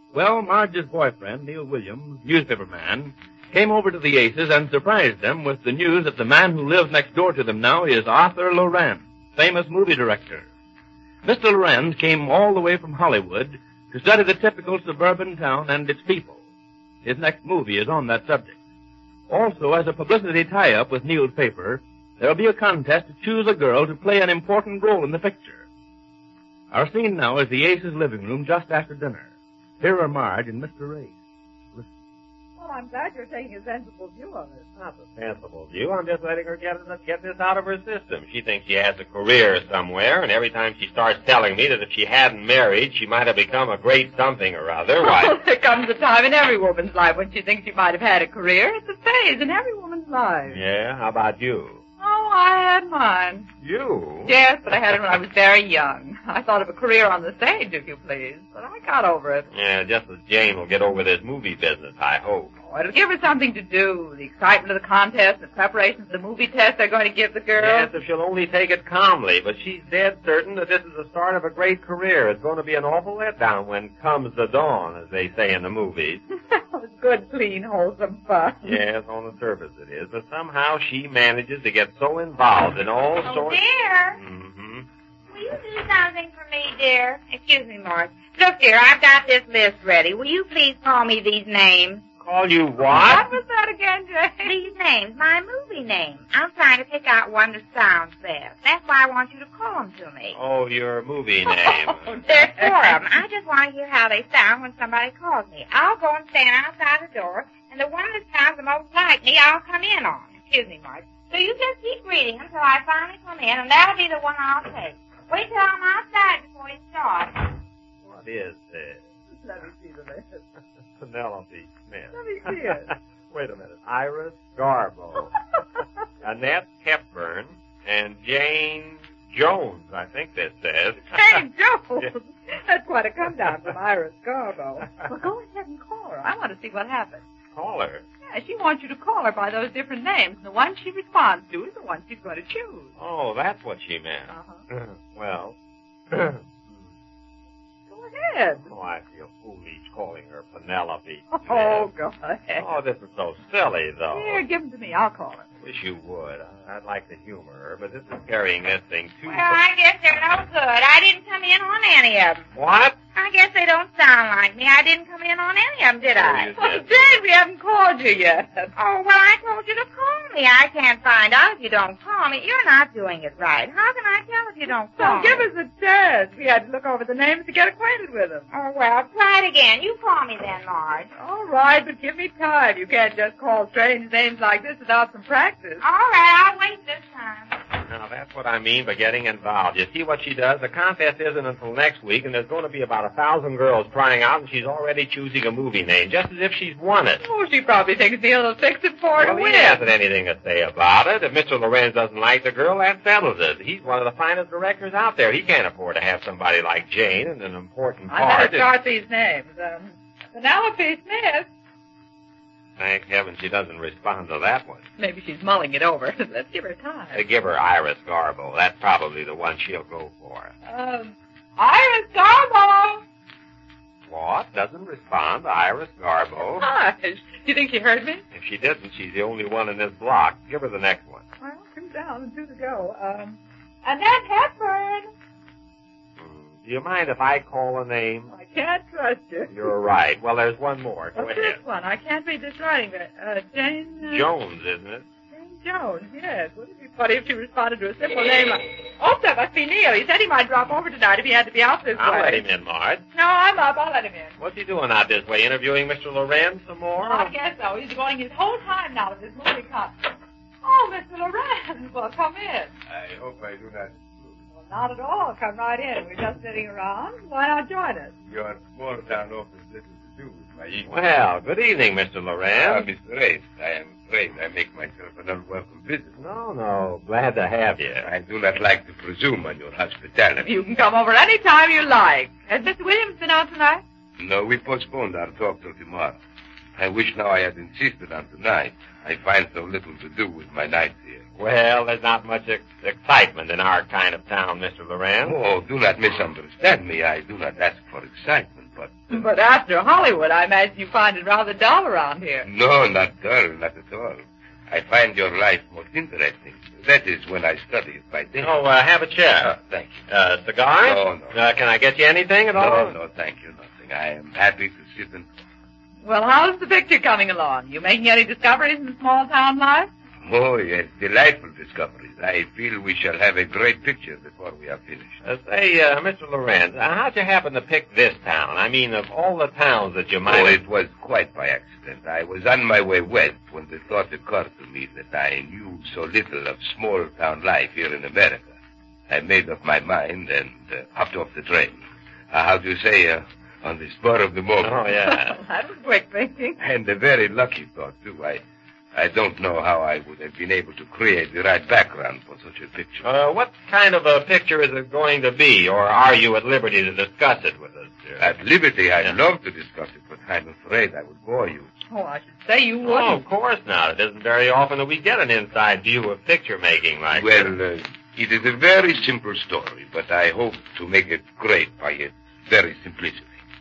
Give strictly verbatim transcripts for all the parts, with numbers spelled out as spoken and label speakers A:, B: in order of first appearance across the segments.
A: Well, Marge's boyfriend, Neil Williams, newspaper man, came over to the Aces and surprised them with the news that the man who lives next door to them now is Arthur Lorenz, famous movie director. Mister Lorenz came all the way from Hollywood to study the typical suburban town and its people. His next movie is on that subject. Also, as a publicity tie-up with Neil's paper, there'll be a contest to choose a girl to play an important role in the picture. Our scene now is the Aces' living room just after dinner. Here are Marge and Mister Ace. Listen.
B: Well, I'm glad you're taking a sensible view of it.
C: Not a sensible view. I'm just letting her get, get this out of her system. She thinks she has a career somewhere, and every time she starts telling me that if she hadn't married, she might have become a great something or other, why...
B: Well, there comes a time in every woman's life when she thinks she might have had a career. It's a phase in every woman's life.
C: Yeah? How about you?
B: Oh, I had mine.
C: You?
B: Yes, but I had it when I was very young. I thought of a career on the stage, if you please, but I got over it.
C: Yeah, just as Jane will get over this movie business, I hope.
B: Oh, it'll give her something to do. The excitement of the contest, the preparations of the movie test they're going to give the girl.
C: Yes, if she'll only take it calmly, but she's dead certain that this is the start of a great career. It's going to be an awful letdown when comes the dawn, as they say in the movies.
B: It's good, clean, wholesome fun.
C: Yes, on the surface it is, but somehow she manages to get so involved in all
D: Oh,
C: sorts...
D: dear.
C: Mm-hmm.
D: Will you do something for me, dear? Excuse me, Marge. Look, dear, I've got this list ready. Will you please call me these names?
C: Call you what?
B: What was that again, Jane?
D: These names, my movie names. I'm trying to pick out one that sounds best. That's why I want you to call them to me.
C: Oh, your movie name.
B: Oh,
D: There's four of them. I just want to hear how they sound when somebody calls me. I'll go and stand outside the door, and the one that sounds the most like me, I'll come in on. Excuse me, Marge. So you just keep reading until I finally come in, and that'll be the one I'll take. Wait till I'm outside before you start.
C: What is this?
B: Let me see the list.
C: Penelope Smith.
B: Let me see it.
C: Wait a minute. Iris Garbo. Annette Hepburn and Jane Jones, I think this says.
B: Jane Jones.
C: Yes.
B: That's quite a come down from Iris Garbo. Well, go ahead and call her. I want to see what happens.
C: Call her.
B: Yeah, she wants you to call her by those different names. The one she responds to is the one she's going to choose.
C: Oh, that's what she meant.
B: Uh-huh.
C: Well.
B: Go ahead.
C: Oh, I feel foolish calling her Penelope.
B: Oh, go ahead.
C: Oh, this is so silly, though.
B: Here, give them to me. I'll call her.
C: Wish you would. I'd like to humor her, but this is carrying this thing too...
D: Well, I guess they're no good. I didn't come in on any of them.
C: What?
D: I guess they don't sound like me. I didn't come in on any of them, did
C: Oh,
D: I?
C: you
B: Oh,
C: did.
B: Jane, we haven't called you yet.
D: Oh, well, I told you to call me. I can't find out if you don't call me. You're not doing it right. How can I tell if you don't call
B: So give
D: me?
B: us a chance. We had to look over the names to get acquainted with them.
D: Oh, well, try it again. You call me then, Marge.
B: All right, but give me time. You can't just call strange names like this without some practice.
D: All right, I'll wait this time.
C: Now, that's what I mean by getting involved. You see what she does? The contest isn't until next week, and there's going to be about a thousand girls trying out, and she's already choosing a movie name, just as if she's won it.
B: Oh, she probably thinks Neil will fix it for her to
C: Well,
B: win.
C: he hasn't anything to say about it. If Mister Lorenz doesn't like the girl, that settles it. He's one of the finest directors out there. He can't afford to have somebody like Jane in an important
B: I
C: part.
B: better start these names. Um, Penelope Smith.
C: Thank heaven she doesn't respond to that one.
B: Maybe she's mulling it over. Let's give her time.
C: They give her Iris Garbo. That's probably the one she'll go for.
B: Um, Iris Garbo.
C: What? Doesn't respond to Iris Garbo?
B: Gosh, do you think she heard me?
C: If she didn't, she's the only one in this block. Give her the next one.
B: Well, two down and two to go. Um, Annette Hepburn.
C: Hmm. Do you mind if I call a name?
B: I can't trust you.
C: You're right. Well, there's one more. Go
B: What's
C: ahead.
B: this one? I can't read this writing. Uh, Jane... Uh,
C: Jones, isn't it?
B: Jane Jones, yes. Wouldn't it be funny if she responded to a simple name like... Oh, that must be Neil. He said he might drop over tonight if he had to be out this
C: I'll
B: way.
C: let him in, Marge.
B: No, I'm up. I'll let him in.
C: What's he doing out this way? Interviewing Mister Lorenz some more?
B: I guess so. He's devoting his whole time now to this movie concert. Oh, Mister Lorenz, well, come in.
E: I hope I do not.
B: Well, not at all. Come right in. We're just sitting around. Why not join us?
E: Your small town office little to do with my evening.
C: Well, good evening, Mister
E: Ah,
C: Lorenz.
E: Mister Race, I am afraid I make myself an unwelcome visitor.
C: No, no. Glad to have you.
E: I do not like to presume on your hospitality.
B: You can come over any time you like. Has Mister Williams been out tonight?
E: No, we postponed our talk till tomorrow. I wish now I had insisted on tonight. I find so little to do with my nights here.
C: Well, there's not much ex- excitement in our kind of town, Mister Lorenz.
E: Oh, do not misunderstand me. I do not ask for excitement. but... Uh,
B: But after Hollywood, I imagine you find it rather dull around here.
E: No, not dull, not at all. I find your life most interesting. That is when I study it by day.
C: Oh, uh, have a chair.
E: Oh, thank you.
C: Uh, cigar?
E: No, no.
C: Uh, can I get you anything at all?
E: No, no, thank you, nothing. I am happy to sit and...
B: Well, how's the picture coming along? You making any discoveries in small town life?
E: Oh, yes, delightful discoveries. I feel we shall have a great picture before we are finished.
C: Uh, say, uh, Mister Lorenz, uh, how'd you happen to pick this town? I mean, of all the towns that you might
E: Oh,
C: have...
E: it was quite by accident. I was on my way west when the thought occurred to me that I knew so little of small-town life here in America. I made up my mind and uh, hopped off the train. Uh, how do you say, uh, on the spur of the moment.
C: Oh, yeah.
B: That was quick thinking.
E: And a very lucky thought, too. I... I don't know how I would have been able to create the right background for such a picture.
C: Uh, what kind of a picture is it going to be, or are you at liberty to discuss it with us, dear?
E: At liberty, I'd
C: Yeah.
E: love to discuss it, but I'm afraid I would bore you.
B: Oh, I should say you
C: Oh,
B: wouldn't.
C: of course not. It isn't very often that we get an inside view of picture making like this.
E: Well, uh, it is a very simple story, but I hope to make it great by its very simplicity.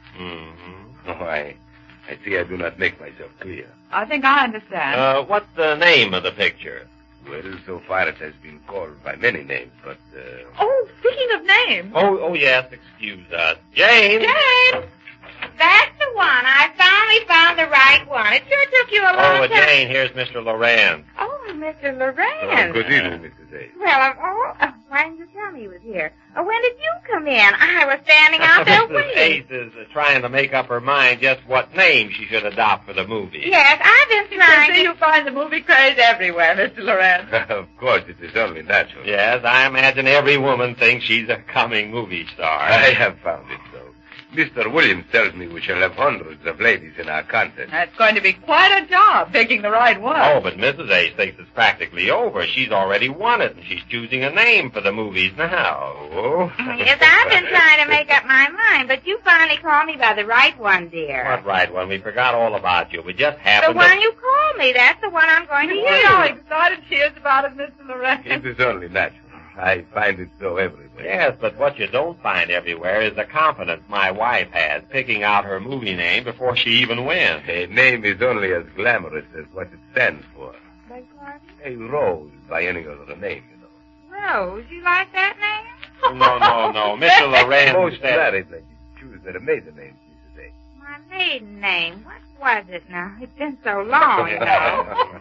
C: Mm-hmm.
E: Oh, I, I see I do not make myself clear.
B: I think I understand.
C: Uh, what's the name of the picture?
E: Well, so far it has been called by many names, but, uh...
B: Oh, speaking of names.
C: Oh, oh, yes, excuse us. Jane!
D: Jane! That's the one. I finally found the right one. It sure took you a long
C: Oh, uh,
D: time.
C: Jane, here's Mister Lorenz.
D: Oh, Mister
E: uh,
D: Lorenz.
E: good evening, Missus A.
D: Well, of all, uh, why didn't you tell me he was here? Uh, when did you come in? I was standing out there
C: Missus
D: waiting.
C: Ace is uh, trying to make up her mind just what name she should adopt for the movie.
D: Yes, I've been
B: You
D: trying
B: see,
D: to...
B: you find the movie craze everywhere, Mister Lorenz.
E: Of course, it is only natural.
C: Yes, I imagine every woman thinks she's a coming movie star.
E: I have found it so. Mister Williams tells me we shall have hundreds of ladies in our contest.
B: That's going to be quite a job, picking the right one.
C: Oh, but Missus Ace thinks it's practically over. She's already won it, and she's choosing a name for the movies now.
E: Oh?
D: Yes, I've been trying to make up my mind, but you finally called me by the right one, dear.
C: What right one? We forgot all about you. We just
D: The
C: happened
D: one
C: to...
D: you called me. That's the one I'm going to
B: You see how
D: use.
B: excited she is about it, Mister Lorenz.
E: It is only natural. I find it so everywhere.
C: Yes, but what you don't find everywhere is the confidence my wife has picking out her movie name before she even wins.
E: A name is only as glamorous as what it stands for.
D: Beg pardon?
E: A rose by any other name, you know.
D: Rose, you like that name?
C: No, no, no. Mister Lorenz
E: Most
C: said...
E: married ladies choose their maiden names, Missus A.
D: My maiden name. What was it now? It's been so long, you know.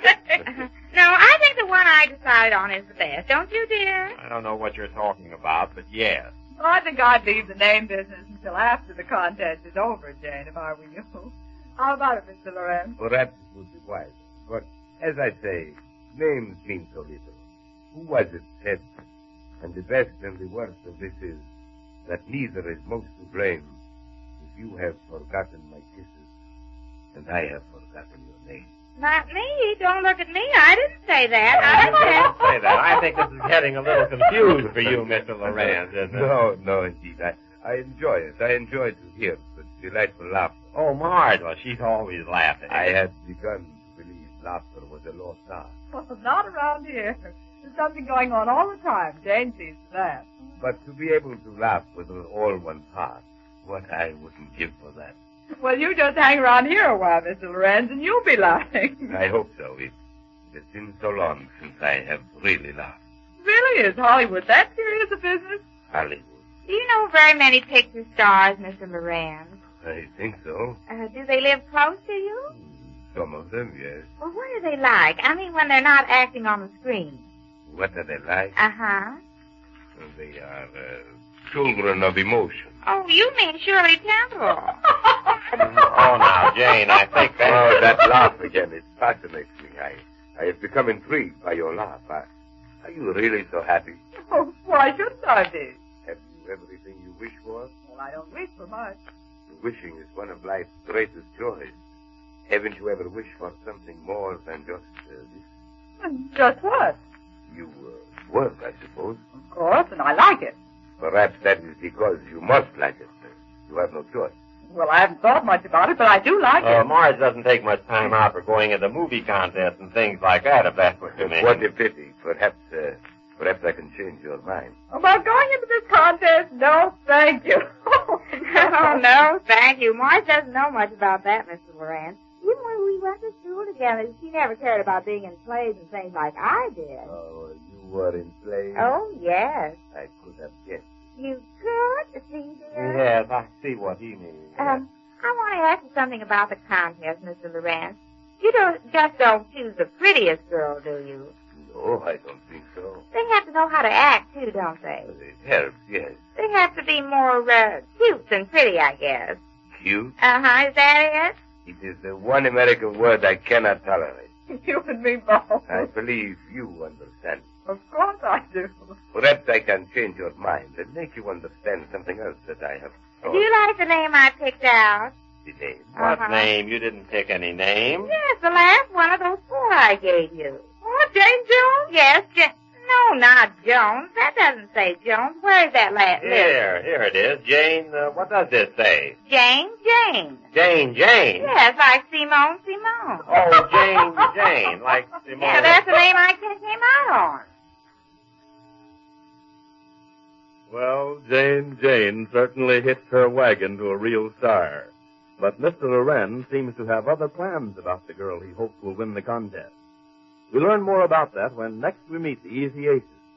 D: No, I think the one I decided on is the best. Don't you, dear?
C: I don't know what you're talking about, but yes.
B: I think I'd leave the name business until after the contest is over, Jane, if I were you. How about it, Mister Lorenz?
E: Perhaps it would be wiser. But, as I say, names mean so little. Who was it said? And the best and the worst of this is that neither is most to blame if you have forgotten my kisses and I have forgotten your name.
D: Not me. Don't look at me. I didn't say that. I
C: Don't
D: said...
C: say that. I think this is getting a little confused for you, Mister Lorenz, isn't it?
E: No, no, indeed. I, I enjoy it. I enjoy to hear such delightful laughter.
C: Oh, Marge, well, she's always laughing.
E: I had begun to believe laughter was a lost art.
B: Well, not around here. There's something going on all the time. Jane sees to that.
E: But to be able to laugh with all one's heart, what I wouldn't give for that.
B: Well, you just hang around here a while, Mister Lorenz, and you'll be laughing.
E: I hope so. It, it's been so long since I have really laughed.
B: Really, is Hollywood that serious a business?
E: Hollywood.
D: Do you know very many picture stars, Mister Lorenz?
E: I think so.
D: Uh, do they live close to you?
E: Some of them, yes.
D: Well, what are they like? I mean, when they're not acting on the screen.
E: What are they like?
D: Uh-huh.
E: They are uh, children of emotion.
D: Oh, you mean Shirley Temple.
C: Oh, now, Jane, I think that...
E: Oh, that laugh again. It fascinates me. I, I have become intrigued by your laugh. I, are you really so happy?
B: Oh, why shouldn't I be?
E: Have you everything you wish for?
B: Well, I don't wish for much.
E: Wishing is one of life's greatest joys. Haven't you ever wished for something more than just uh, this?
B: Just what?
E: You uh, work, I suppose.
B: Of course, and I like it.
E: Perhaps that is because you must like it. You have no choice.
B: Well, I haven't thought much about it, but I do like
C: Uh,
B: it.
C: Marge doesn't take much time out for going into movie contests and things like that, if that's what you mean.
E: What a pity. Perhaps uh, Perhaps I can change your mind.
B: About going into this contest? No, thank you.
D: Oh, no, thank you. Marge doesn't know much about that, Mister Loran. Even when we went to school together, she never cared about being in plays and things like I did.
E: Oh, you were in play?
D: Oh, yes.
E: I could have guessed.
D: You could? See, dear?
C: Yes, I see what he means.
D: Um, I want to ask you something about the contest, Mister Loran. You don't just don't choose the prettiest girl, do you?
E: No, I don't think so.
D: They have to know how to act, too, don't they?
E: It helps, yes.
D: They have to be more uh, cute than pretty, I guess.
E: Cute?
D: Uh-huh, is that it?
E: It is the one American word I cannot tolerate.
B: You and me both.
E: I believe you understand.
B: Of course I do.
E: Perhaps I can change your mind and make you understand something else that I have
D: Do
E: thought.
D: you like the name I picked out?
E: The name?
C: What
D: Uh-huh.
C: name? You didn't pick any name.
D: Yes, the last one of those four I gave you.
B: What, Jane Jones?
D: Yes, Ja- No, not Jones. That doesn't say Jones. Where's that last list?
C: Here, here it is. Jane, uh, what does this say?
D: Jane, Jane.
C: Jane, Jane.
D: Yes, like Simone, Simone.
C: Oh, Jane, Jane, like Simone.
D: Yeah, that's the name I ca- came out on.
A: Well, Jane Jane certainly hitched her wagon to a real star. But Mister Loren seems to have other plans about the girl he hopes will win the contest. We'll learn more about that when next we meet the Easy Aces.